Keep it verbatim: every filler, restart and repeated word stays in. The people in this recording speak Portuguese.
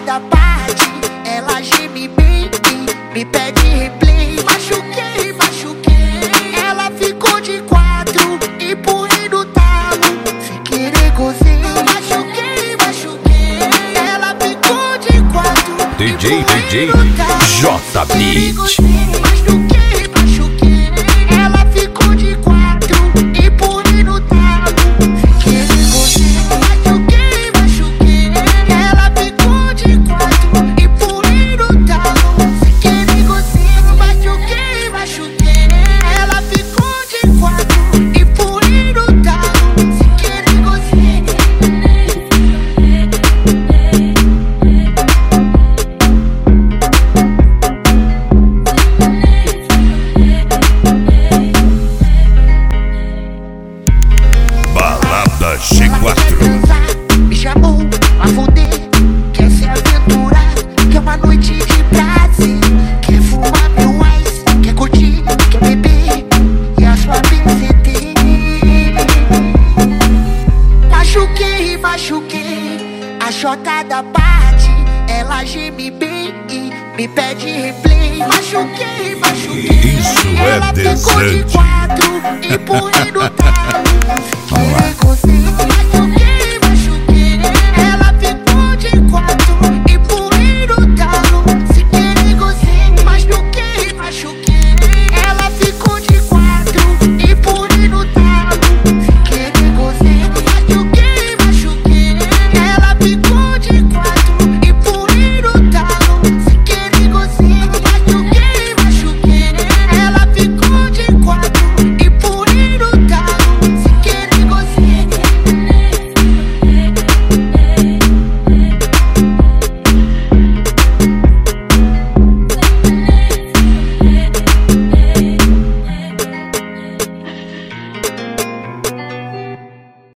da parte, ela geme bem, me pede replay. Machuquei, machuquei, ela ficou de quatro, empurrei no talo, fiquei negocinho. Machuquei, machuquei, ela ficou de quatro, D J, D J, J Beat. Machuquei, machuquei, ela ficou de quatro, empurrei no talo, fiquei negocinho. Machuquei, machuquei, ela ficou de quatro, empurrei no talo, fiquei negocinho. Machuquei, machuquei, ela ficou de quatro, empurrei no talo, fiquei negocinho. Balada G quatro. Me chamou pra foder, quer se aventurar, quer uma noite de prazer, quer fumar meu ice, quer curtir, quer beber e a sua B C D. Machuquei, machuquei, a Jota da parte, ela geme bem e me pede replay. Machuquei, machuquei, Isso é ela ficou de decente. quatro, empurrei no talo, fiquei negocinho.